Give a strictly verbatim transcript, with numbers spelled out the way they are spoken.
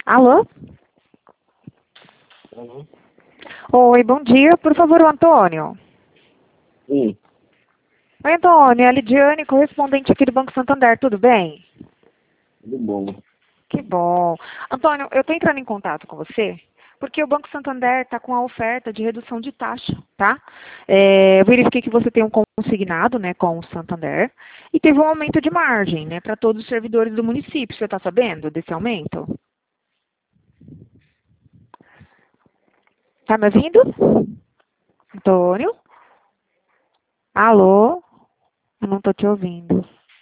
Alô? Uhum. Oi, bom dia. Por favor, o Antônio. Sim, Oi, Antônio. É a Lidiane, correspondente aqui do Banco Santander. Tudo bem? tudo bom. Que bom. Antônio, eu estou entrando em contato com você porque o Banco Santander está com a oferta de redução de taxa, tá? É, eu verifiquei que você tem um consignado, né, com o Santander e teve um aumento de margem, né, para todos os servidores do município. Você está sabendo desse aumento? Tá me ouvindo? Antônio? Alô? Eu não estou te ouvindo.